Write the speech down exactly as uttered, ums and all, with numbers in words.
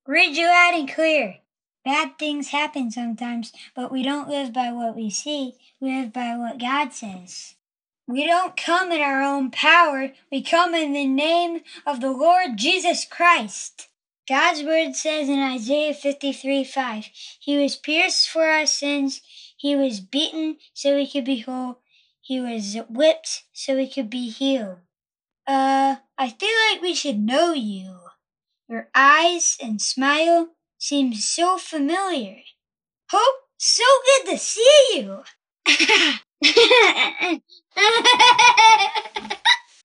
Read you loud and clear. Bad things happen sometimes, but we don't live by what we see. We live by what God says. We don't come in our own power. We come in the name of the Lord Jesus Christ. God's word says in Isaiah fifty-three five, He was pierced for our sins. He was beaten so we could be whole. He was whipped so we could be healed. Uh, I feel like we should know you. Your eyes and smile seem so familiar. Hope, so good to see you.